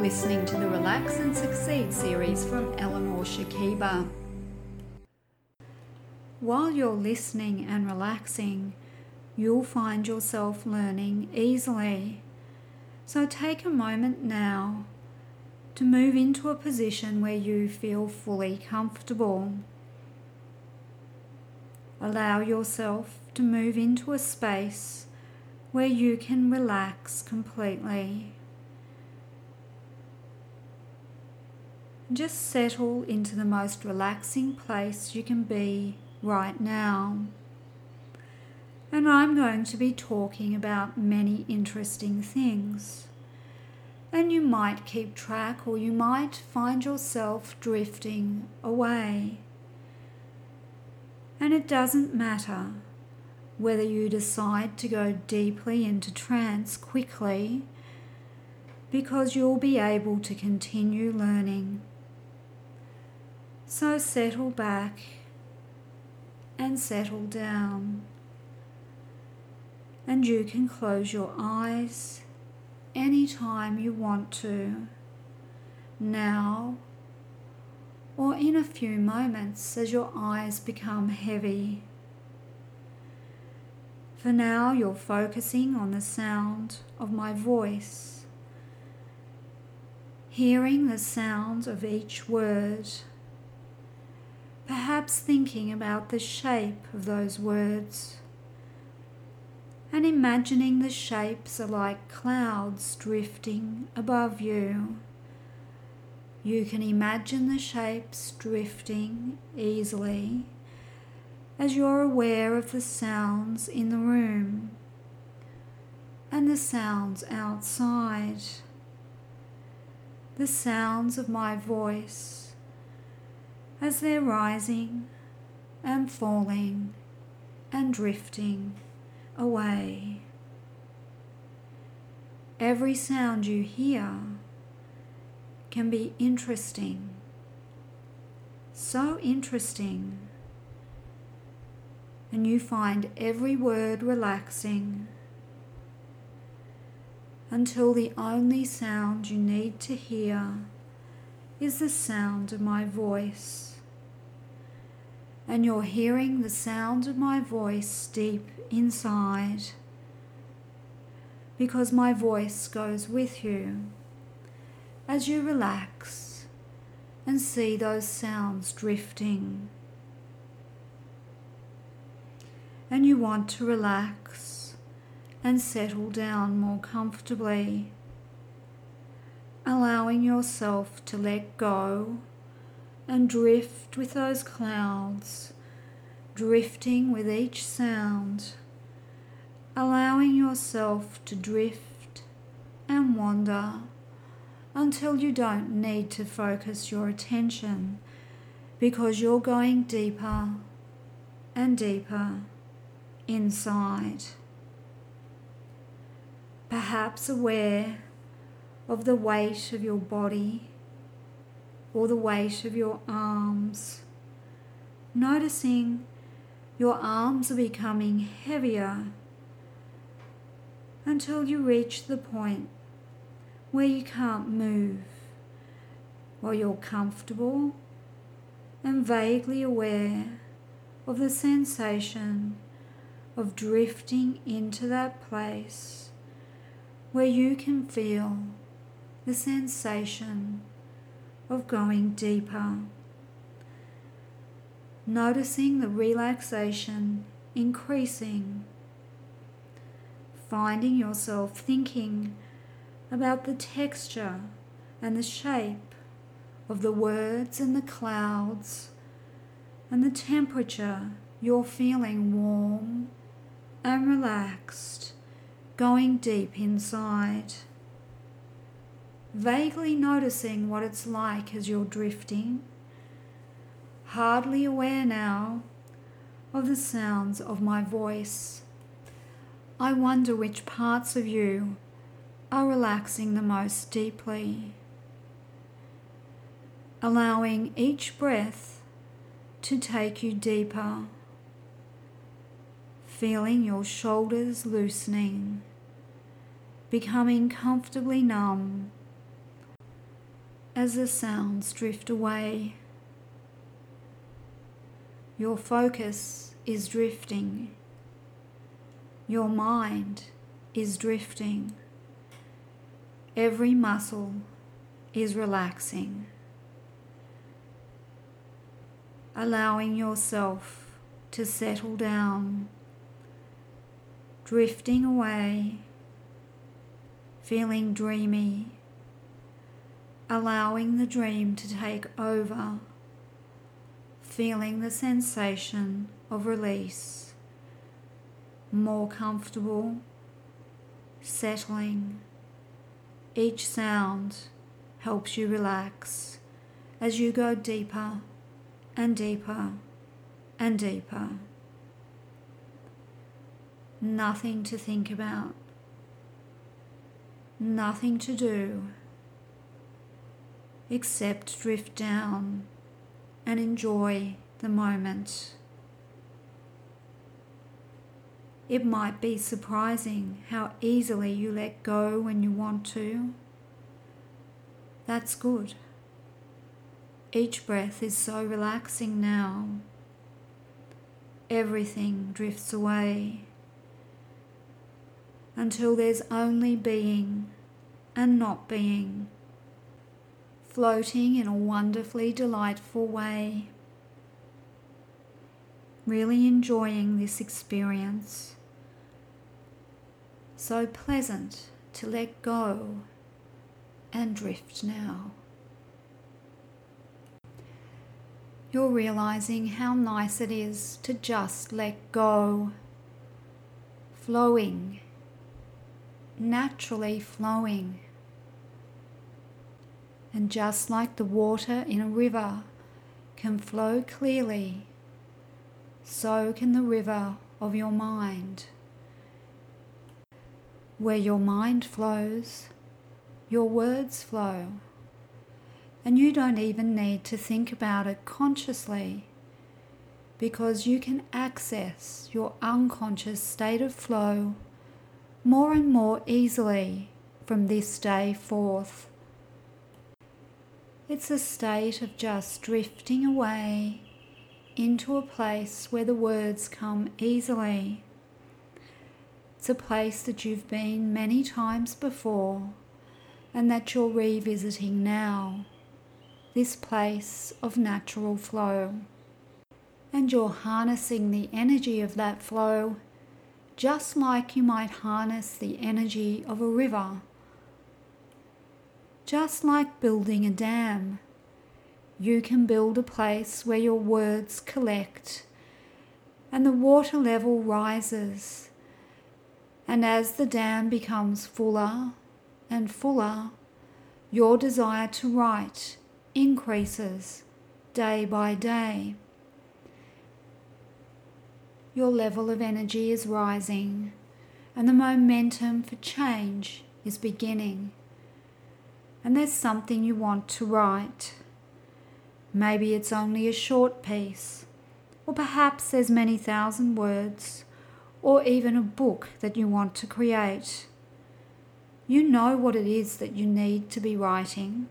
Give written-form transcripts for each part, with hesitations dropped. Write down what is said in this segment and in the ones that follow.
listening to the Relax and Succeed series from Eleanor Shakiba. While you're listening and relaxing, you'll find yourself learning easily. So take a moment now to move into a position where you feel fully comfortable. Allow yourself to move into a space where you can relax completely. Just settle into the most relaxing place you can be right now. And I'm going to be talking about many interesting things. And you might keep track, or you might find yourself drifting away. And it doesn't matter whether you decide to go deeply into trance quickly, because you'll be able to continue learning. So settle back and settle down. And you can close your eyes anytime you want to, now or in a few moments as your eyes become heavy. For now, you're focusing on the sound of my voice, hearing the sound of each word, perhaps thinking about the shape of those words, and imagining the shapes are like clouds drifting above you. You can imagine the shapes drifting easily as you're aware of the sounds in the room and the sounds outside, the sounds of my voice as they're rising and falling and drifting away. Every sound you hear can be interesting, so interesting, and you find every word relaxing until the only sound you need to hear is the sound of my voice. And you're hearing the sound of my voice deep inside, because my voice goes with you as you relax and see those sounds drifting. And you want to relax and settle down more comfortably, allowing yourself to let go and drift with those clouds, drifting with each sound, allowing yourself to drift and wander until you don't need to focus your attention, because you're going deeper and deeper inside. Perhaps aware of the weight of your body or the weight of your arms, noticing your arms are becoming heavier until you reach the point where you can't move, while you're comfortable and vaguely aware of the sensation of drifting into that place where you can feel the sensation of going deeper, noticing the relaxation increasing, finding yourself thinking about the texture and the shape of the words and the clouds and the temperature. You're feeling warm and relaxed, going deep inside, vaguely noticing what it's like as you're drifting, hardly aware now of the sounds of my voice. I wonder which parts of you are relaxing the most deeply, allowing each breath to take you deeper, feeling your shoulders loosening, becoming comfortably numb, as the sounds drift away. Your focus is drifting. Your mind is drifting. Every muscle is relaxing. Allowing yourself to settle down, drifting away, feeling dreamy, allowing the dream to take over, feeling the sensation of release, more comfortable, settling. Each sound helps you relax as you go deeper and deeper and deeper. Nothing to think about, nothing to do except drift down and enjoy the moment. It might be surprising how easily you let go when you want to. That's good. Each breath is so relaxing now. Everything drifts away until there's only being and not being, floating in a wonderfully delightful way. Really enjoying this experience. So pleasant to let go and drift now. You're realizing how nice it is to just let go, flowing, naturally flowing. And just like the water in a river can flow clearly, so can the river of your mind. Where your mind flows, your words flow. And you don't even need to think about it consciously, because you can access your unconscious state of flow more and more easily from this day forth. It's a state of just drifting away into a place where the words come easily. It's a place that you've been many times before and that you're revisiting now. This place of natural flow. And you're harnessing the energy of that flow just like you might harness the energy of a river. Just like building a dam, you can build a place where your words collect and the water level rises. And as the dam becomes fuller and fuller, your desire to write increases day by day. Your level of energy is rising and the momentum for change is beginning. And there's something you want to write. Maybe it's only a short piece, or perhaps there's many thousand words, or even a book that you want to create. You know what it is that you need to be writing.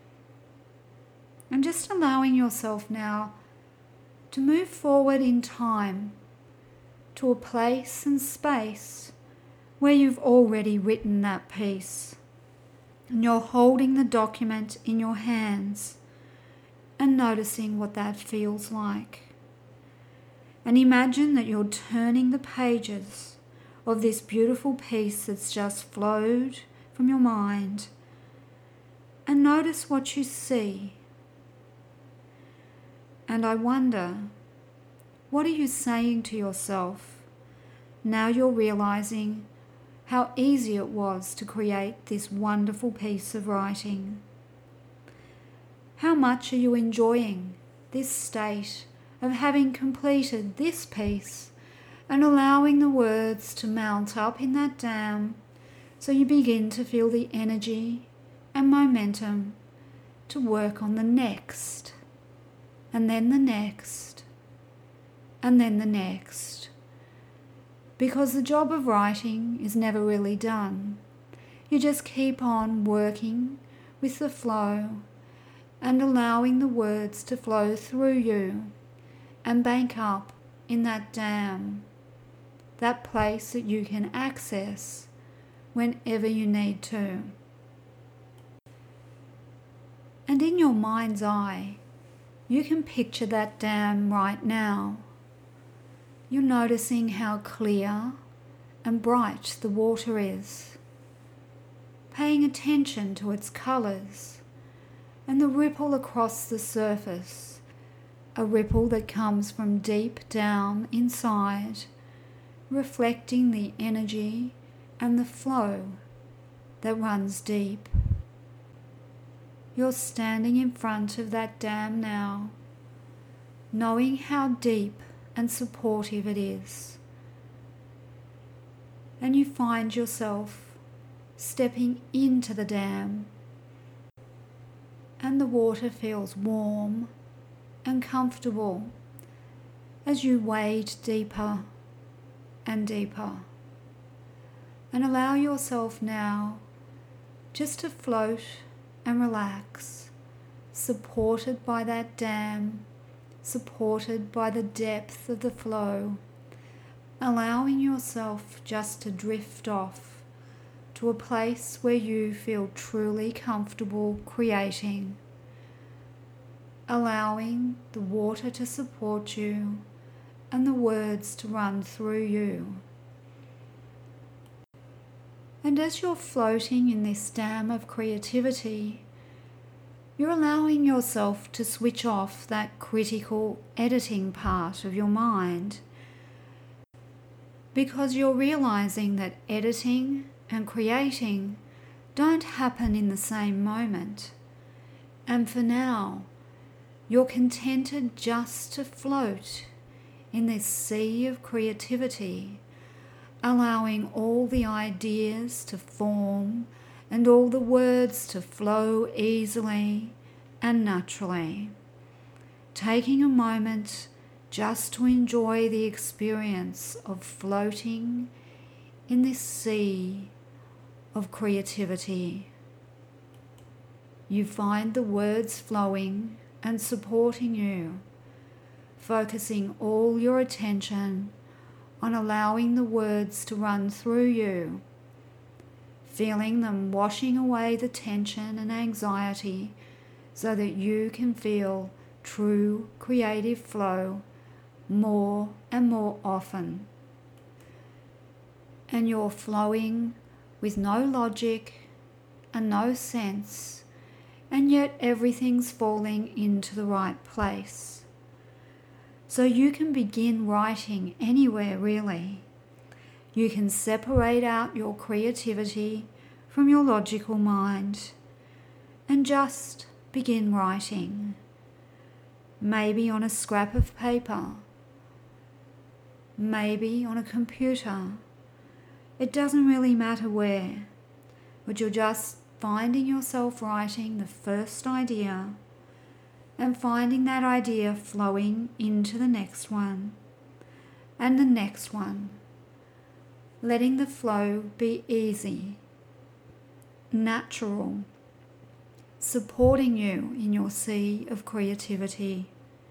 And just allowing yourself now to move forward in time to a place and space where you've already written that piece. And you're holding the document in your hands and noticing what that feels like. And imagine that you're turning the pages of this beautiful piece that's just flowed from your mind. And notice what you see. And I wonder, what are you saying to yourself now you're realizing how easy it was to create this wonderful piece of writing? How much are you enjoying this state of having completed this piece and allowing the words to mount up in that dam so you begin to feel the energy and momentum to work on the next, and then the next, and then the next. Because the job of writing is never really done. You just keep on working with the flow and allowing the words to flow through you and bank up in that dam, that place that you can access whenever you need to. And in your mind's eye, you can picture that dam right now. You're noticing how clear and bright the water is, paying attention to its colours and the ripple across the surface, a ripple that comes from deep down inside, reflecting the energy and the flow that runs deep. You're standing in front of that dam now, knowing how deep and supportive it is. And you find yourself stepping into the dam, and the water feels warm and comfortable as you wade deeper and deeper. And allow yourself now just to float and relax, supported by that dam, supported by the depth of the flow, allowing yourself just to drift off to a place where you feel truly comfortable creating, allowing the water to support you and the words to run through you. And as you're floating in this dam of creativity, you're allowing yourself to switch off that critical editing part of your mind, because you're realizing that editing and creating don't happen in the same moment. And for now, you're contented just to float in this sea of creativity, allowing all the ideas to form and all the words to flow easily and naturally. Taking a moment just to enjoy the experience of floating in this sea of creativity. You find the words flowing and supporting you, focusing all your attention on allowing the words to run through you, feeling them washing away the tension and anxiety so that you can feel true creative flow more and more often. And you're flowing with no logic and no sense, and yet everything's falling into the right place. So you can begin writing anywhere really. You can separate out your creativity from your logical mind and just begin writing. Maybe on a scrap of paper, maybe on a computer. It doesn't really matter where, but you're just finding yourself writing the first idea and finding that idea flowing into the next one and the next one, letting the flow be easy, natural, supporting you in your sea of creativity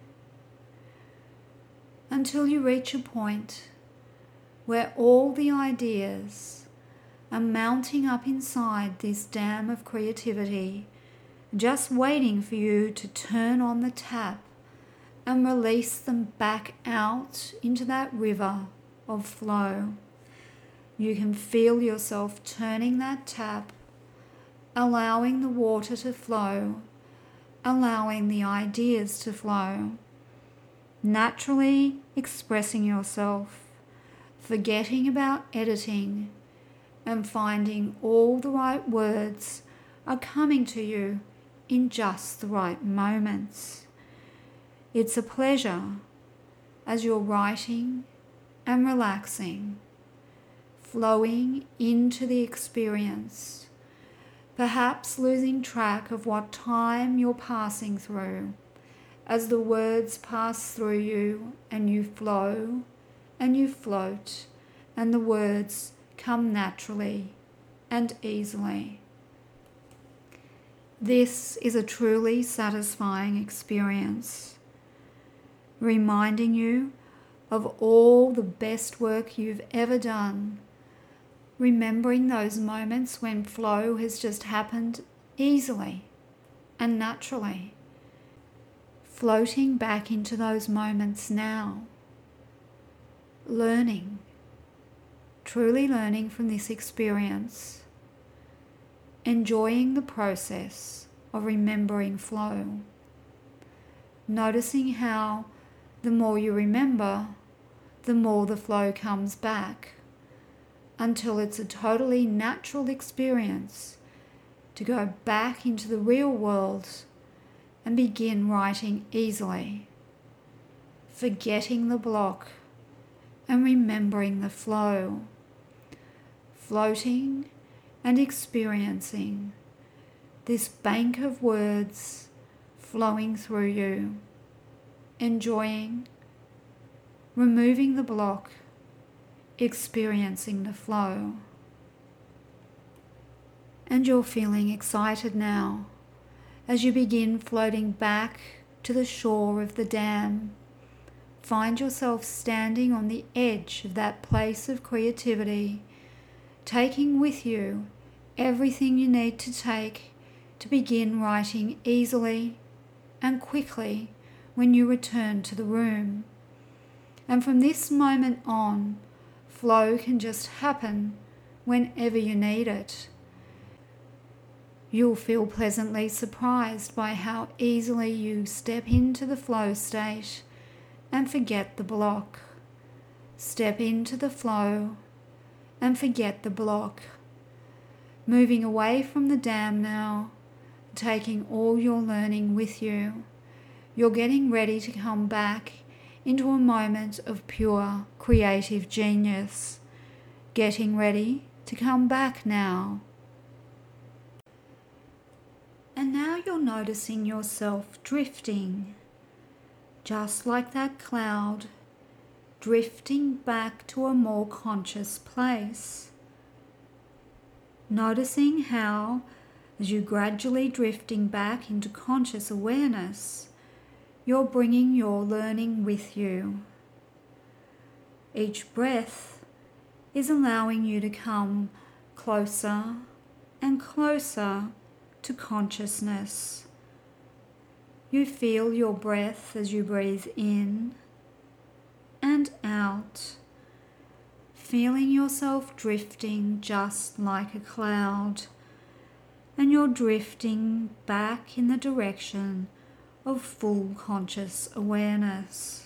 until you reach a point where all the ideas are mounting up inside this dam of creativity, just waiting for you to turn on the tap and release them back out into that river of flow. You can feel yourself turning that tap, allowing the water to flow, allowing the ideas to flow, naturally expressing yourself, forgetting about editing, and finding all the right words are coming to you in just the right moments. It's a pleasure as you're writing and relaxing, flowing into the experience, perhaps losing track of what time you're passing through as the words pass through you and you flow and you float and the words come naturally and easily. This is a truly satisfying experience, reminding you of all the best work you've ever done, remembering those moments when flow has just happened easily and naturally, floating back into those moments now, learning, truly learning from this experience, enjoying the process of remembering flow, noticing how the more you remember, the more the flow comes back, until it's a totally natural experience to go back into the real world and begin writing easily, forgetting the block and remembering the flow, floating and experiencing this bank of words flowing through you, enjoying, removing the block, experiencing the flow. And you're feeling excited now as you begin floating back to the shore of the dam. Find yourself standing on the edge of that place of creativity, taking with you everything you need to take to begin writing easily and quickly when you return to the room. And from this moment on, flow can just happen whenever you need it. You'll feel pleasantly surprised by how easily you step into the flow state and forget the block. Step into the flow and forget the block. Moving away from the dam now, taking all your learning with you. You're getting ready to come back into a moment of pure creative genius. Getting ready to come back now. And now you're noticing yourself drifting, just like that cloud, drifting back to a more conscious place. Noticing how, as you're gradually drifting back into conscious awareness, you're bringing your learning with you. Each breath is allowing you to come closer and closer to consciousness. You feel your breath as you breathe in and out, feeling yourself drifting just like a cloud, and you're drifting back in the direction of full conscious awareness.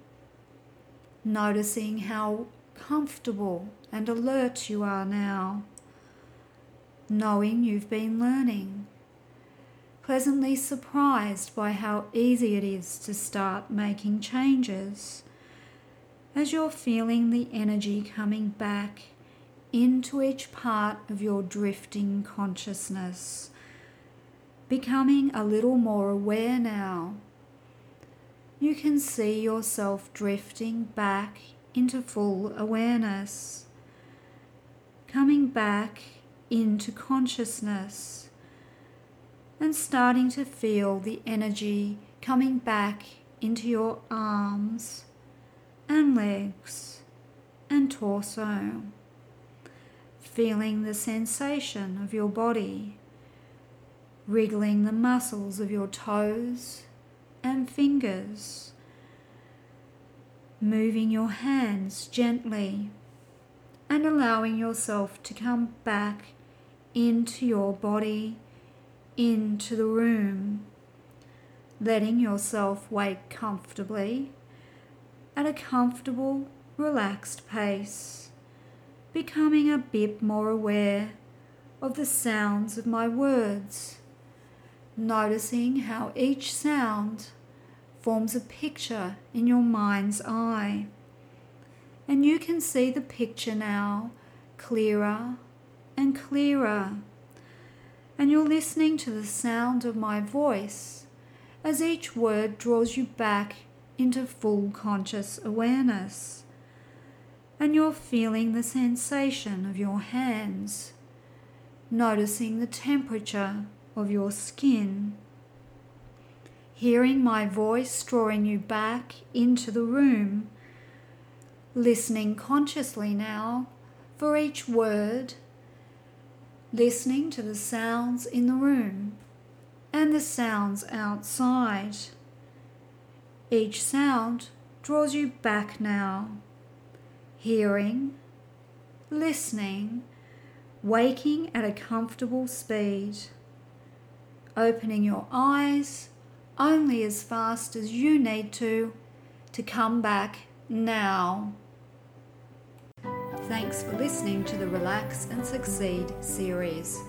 Noticing how comfortable and alert you are now, knowing you've been learning, pleasantly surprised by how easy it is to start making changes, as you're feeling the energy coming back into each part of your drifting consciousness, becoming a little more aware now. You can see yourself drifting back into full awareness, coming back into consciousness, and starting to feel the energy coming back into your arms and legs and torso, feeling the sensation of your body, wriggling the muscles of your toes and fingers, moving your hands gently and allowing yourself to come back into your body, into the room, letting yourself wake comfortably at a comfortable, relaxed pace, becoming a bit more aware of the sounds of my words, noticing how each sound forms a picture in your mind's eye. And you can see the picture now clearer and clearer. And you're listening to the sound of my voice as each word draws you back into full conscious awareness. And you're feeling the sensation of your hands, noticing the temperature of your skin. Hearing my voice drawing you back into the room, listening consciously now for each word, listening to the sounds in the room and the sounds outside. Each sound draws you back now, hearing, listening, waking at a comfortable speed, opening your eyes only as fast as you need to come back now. Thanks for listening to the Relax and Succeed series.